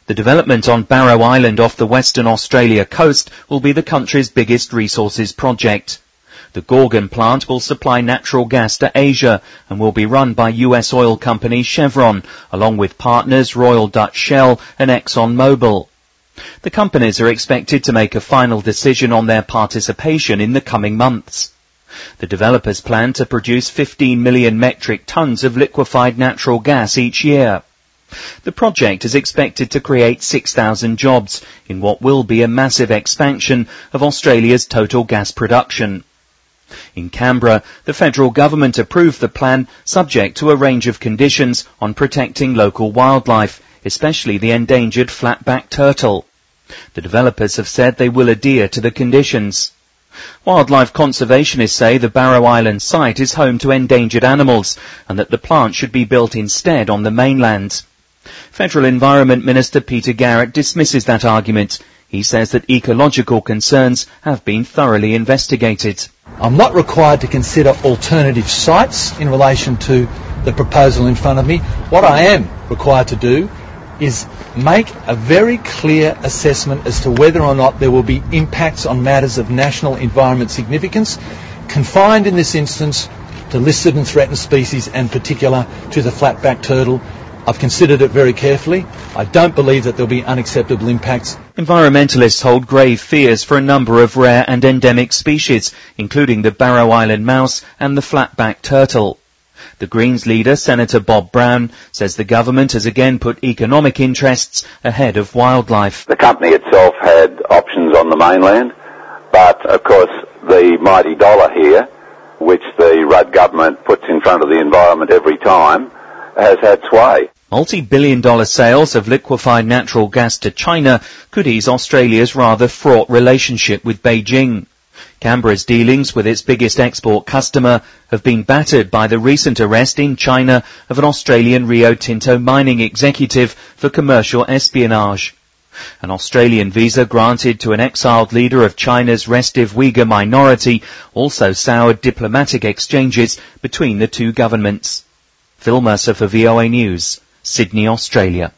The development on Barrow Island off the Western Australia coast will be the country's biggest resources project. The Gorgon plant will supply natural gas to Asia and will be run by US oil company Chevron, along with partners Royal Dutch Shell and ExxonMobil. The companies are expected to make a final decision on their participation in the coming months. The developers plan to produce 15 million metric tons of liquefied natural gas each year. The project is expected to create 6,000 jobs in what will be a massive expansion of Australia's total gas production. In Canberra, the federal government approved the plan subject to a range of conditions on protecting local wildlife, especially the endangered flatback turtle. The developers have said they will adhere to the conditions. Wildlife conservationists say the Barrow Island site is home to endangered animals and that the plant should be built instead on the mainland. Federal Environment Minister Peter Garrett dismisses that argument. He says that ecological concerns have been thoroughly investigated. I'm not required to consider alternative sites in relation to the proposal in front of me. What I am required to do is make a very clear assessment as to whether or not there will be impacts on matters of national environment significance, confined in this instance to listed and threatened species and particular to the flatback turtle. I've considered it very carefully. I don't believe that there'll be unacceptable impacts. Environmentalists hold grave fears for a number of rare and endemic species, including the Barrow Island mouse and the flatback turtle. The Greens leader, Senator Bob Brown, says the government has again put economic interests ahead of wildlife. The company itself had options on the mainland, but of course the mighty dollar here, which the Rudd government puts in front of the environment every time, has had sway. Multi-billion-dollar sales of liquefied natural gas to China could ease Australia's rather fraught relationship with Beijing. Canberra's dealings with its biggest export customer have been battered by the recent arrest in China of an Australian Rio Tinto mining executive for commercial espionage. An Australian visa granted to an exiled leader of China's restive Uyghur minority also soured diplomatic exchanges between the two governments. Phil Mercer for VOA News, Sydney, Australia.